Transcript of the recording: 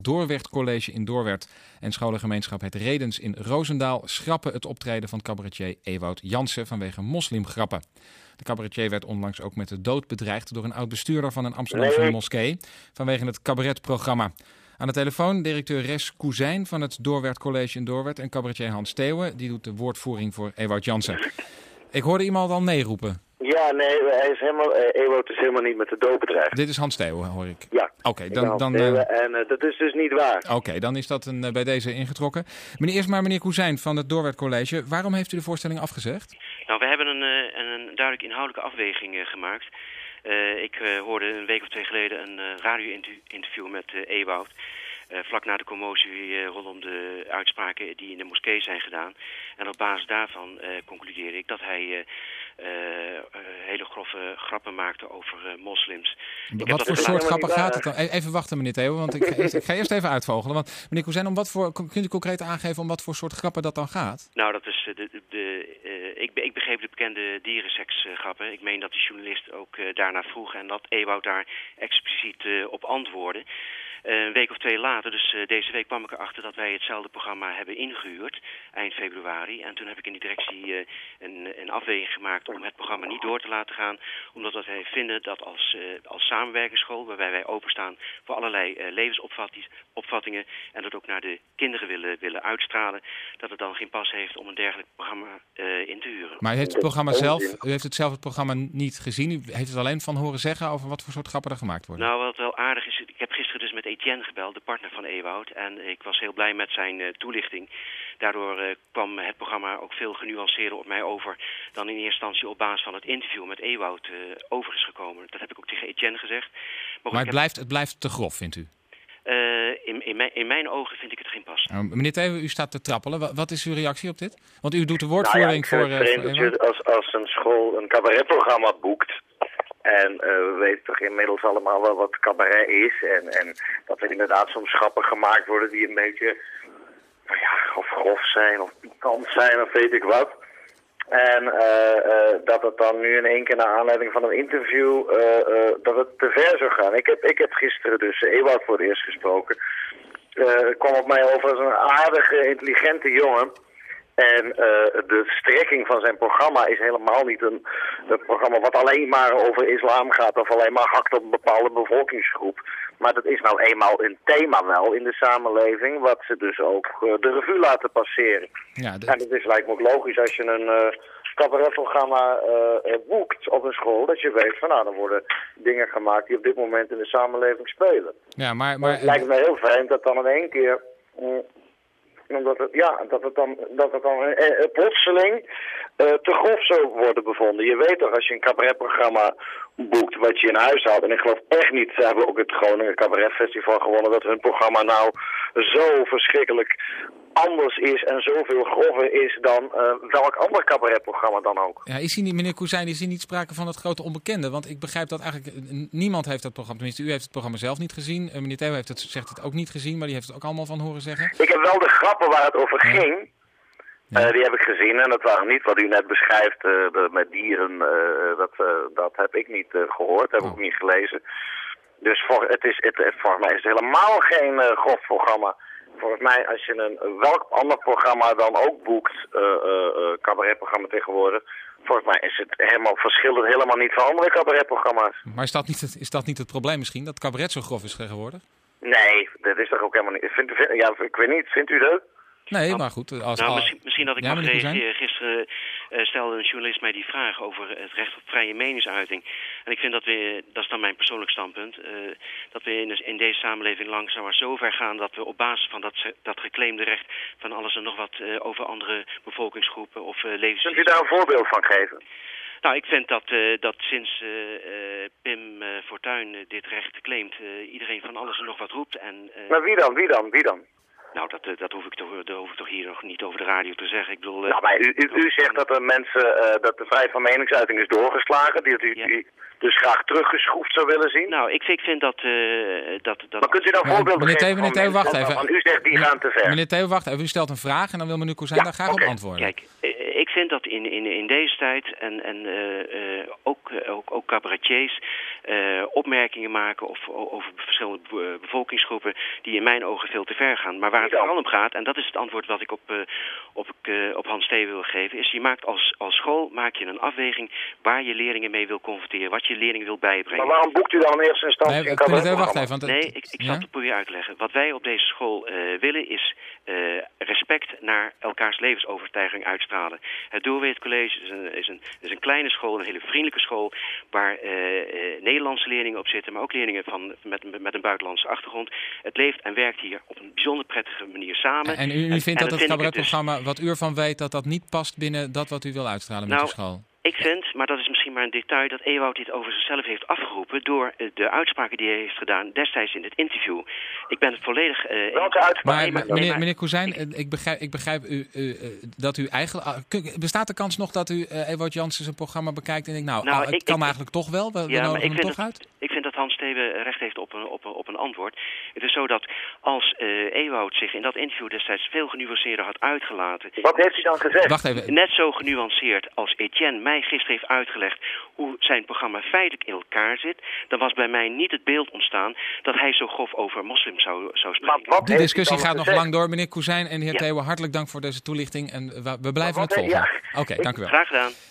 Doorwerth College in Doorwerth en scholengemeenschap Het Redens in Roosendaal schrappen het optreden van cabaretier Ewout Jansen vanwege moslimgrappen. De cabaretier werd onlangs ook met de dood bedreigd door een oud-bestuurder van een Amsterdamse moskee vanwege het cabaretprogramma. Aan de telefoon directeur Res Koezijn van het Doorwerth College in Doorwerth en cabaretier Hans Theeuwen, die doet de woordvoering voor Ewout Jansen. Ik hoorde iemand al nee roepen. Ja, nee, Ewout is helemaal niet met de dood bedreigd. Dit is Hans Theeuwen, hoor ik. Ja, Oké, en dat is dus niet waar. Oké, dan is dat bij deze ingetrokken. Meneer Koezijn van het Doorwerth College, waarom heeft u de voorstelling afgezegd? Nou, we hebben een duidelijk inhoudelijke afweging gemaakt. Ik hoorde een week of 2 geleden een radio-interview met Ewout. Vlak na de commotie rondom de uitspraken die in de moskee zijn gedaan. En op basis daarvan concludeerde ik dat hij hele grove grappen maakte over moslims. Wat voor soort grappen gaat het dan? Even wachten, meneer Theeuwen, want ik ga eerst even uitvogelen. Want meneer Koezijn, kunt u concreet aangeven om wat voor soort grappen dat dan gaat? Nou, dat is ik begreep de bekende dierenseksgrappen. Ik meen dat de journalist ook daarna vroeg en dat Ewout daar expliciet op antwoordde. Een week of 2 later, dus deze week kwam ik erachter dat wij hetzelfde programma hebben ingehuurd, eind februari. En toen heb ik in die directie een afweging gemaakt om het programma niet door te laten gaan. Omdat wij vinden dat als samenwerkingsschool, waarbij wij openstaan voor allerlei levensopvattingen en dat ook naar de kinderen willen uitstralen, dat het dan geen pas heeft om een dergelijk programma in te huren. Maar u heeft het programma niet gezien? U heeft het alleen van horen zeggen over wat voor soort grappen er gemaakt worden? Nou, wat wel aardig is, ik heb gisteren dus met Etienne gebeld, de partner van Ewout. En ik was heel blij met zijn toelichting. Daardoor kwam het programma ook veel genuanceerder op mij over dan in eerste instantie op basis van het interview met Ewout over is gekomen. Dat heb ik ook tegen Etienne gezegd. Maar het blijft te grof, vindt u? In mijn ogen vind ik het geen pas. Meneer Theeuwen, u staat te trappelen. Wat is uw reactie op dit? Want u doet de woordvoering voor... Als een school een cabaretprogramma boekt. En we weten toch inmiddels allemaal wel wat cabaret is. En dat er inderdaad soms grappen gemaakt worden die een beetje... of grof zijn, of pikant zijn, of weet ik wat. En dat het dan nu in één keer naar aanleiding van een interview... dat het te ver zou gaan. Ik heb gisteren dus Ewout voor het eerst gesproken. Kwam op mij over als een aardige, intelligente jongen... En de strekking van zijn programma is helemaal niet een programma wat alleen maar over islam gaat of alleen maar hakt op een bepaalde bevolkingsgroep. Maar dat is nou eenmaal een thema wel in de samenleving wat ze dus ook de revue laten passeren. Ja, En het is lijkt me ook logisch als je een cabaretprogramma boekt op een school, dat je weet van nou, er worden dingen gemaakt die op dit moment in de samenleving spelen. Ja, maar het lijkt me heel vreemd dat dan in één keer... dat het dan plotseling te grof zou worden bevonden. Je weet toch, als je een cabaretprogramma boekt wat je in huis haalt. En ik geloof echt niet, ze hebben ook het Groningen Cabaret Festival gewonnen, dat hun programma nou zo verschrikkelijk anders is en zoveel grover is dan welk ander cabaretprogramma dan ook. Ja, meneer Koezijn, is hier niet sprake van het grote onbekende? Want ik begrijp dat eigenlijk niemand heeft dat programma, tenminste u heeft het programma zelf niet gezien. Meneer Theeuwen zegt het ook niet gezien, maar die heeft het ook allemaal van horen zeggen. Ik heb wel de grappen waar het over ging. Ja. Die heb ik gezien en dat waren niet wat u net beschrijft met dieren. Dat heb ik niet gehoord, heb ik ook niet glezen. Dus volgens mij is het helemaal geen grof programma. Volgens mij, als je welk ander programma dan ook boekt, cabaretprogramma tegenwoordig, volgens mij is het verschilt het helemaal niet van andere cabaretprogramma's. Maar is dat niet het probleem misschien, dat cabaret zo grof is tegenwoordig? Nee, dat is toch ook helemaal niet. Ik weet niet, vindt u dat? Nee, maar goed. Misschien dat ik mag reageren. Gisteren stelde een journalist mij die vraag over het recht op vrije meningsuiting. En ik vind dat is dan mijn persoonlijk standpunt, dat we in deze samenleving langzaam maar zo ver gaan dat we op basis van dat geclaimde recht van alles en nog wat over andere bevolkingsgroepen of levens... Kunt u daar een voorbeeld van geven? Nou, ik vind dat sinds Pim Fortuyn dit recht claimt, iedereen van alles en nog wat roept. Maar wie dan? Nou, dat hoef ik toch hier nog niet over de radio te zeggen. Ik bedoel... Nou, maar u zegt dat er mensen, dat de vrijheid van meningsuiting is doorgeslagen, die u dus graag teruggeschroefd zou willen zien? Nou, ik vind dat... Maar kunt u dan voorbeelden geven meneer Theeuwen, wacht even. Want u zegt die gaan te ver. Meneer Theeuwen, wacht even. U stelt een vraag en dan wil meneer Koezijn daar graag op antwoorden. Kijk, Ik vind dat in deze tijd en ook cabaretiers opmerkingen maken over verschillende bevolkingsgroepen die in mijn ogen veel te ver gaan. Maar waar het vooral om gaat, en dat is het antwoord wat ik op Hans Steeuwen wil geven, is je maakt als school maak je een afweging waar je leerlingen mee wil confronteren, wat je leerlingen wil bijbrengen. Maar waarom boekt u dan in eerste instantie een cabaretprogramma? Wacht even. Want ik zal het proberen uit te leggen. Wat wij op deze school willen is respect naar elkaars levensovertuiging uitstralen. Het Doorweert College is een kleine school, een hele vriendelijke school, waar Nederlandse leerlingen op zitten, maar ook leerlingen met een buitenlandse achtergrond. Het leeft en werkt hier op een bijzonder prettige manier samen. En u vindt dat het cabaretprogramma, wat u ervan weet, dat niet past binnen dat wat u wil uitstralen met de school? Ik vind, maar dat is misschien maar een detail, dat Ewout dit over zichzelf heeft afgeroepen door de uitspraken die hij heeft gedaan destijds in het interview. Ik ben het volledig... Welke uitspraken? Maar meneer Kozijn, ik begrijp dat u eigenlijk... Bestaat de kans nog dat u Ewout Jansen zijn programma bekijkt en denkt, het kan eigenlijk toch wel? We nodigen hem toch uit? Ik vind dat Hans Steeuwen recht heeft op een antwoord. Het is zo dat als Ewout zich in dat interview destijds veel genuanceerder had uitgelaten... Wat heeft hij dan gezegd? Wacht even. Net zo genuanceerd als Etienne mij gisteren heeft uitgelegd hoe zijn programma feitelijk in elkaar zit, dan was bij mij niet het beeld ontstaan dat hij zo grof over moslims zou spreken. De discussie gaat nog lang door. Meneer Kozijn en de heer Theeuwen, hartelijk dank voor deze toelichting en we blijven het volgen. Oké, dank u wel. Graag gedaan.